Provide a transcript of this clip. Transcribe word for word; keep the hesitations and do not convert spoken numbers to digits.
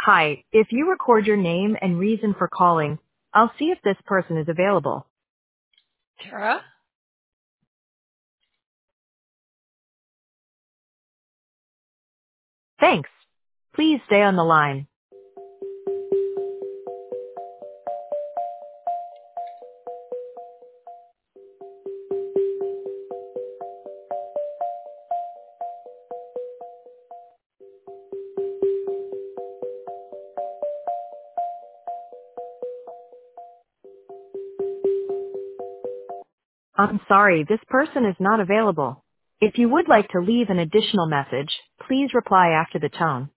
Hi, if you record your name and reason for calling, I'll see if this person is available. Tara? Thanks. Please stay on the line. I'm sorry, this person is not available. If you would like to leave an additional message, please reply after the tone.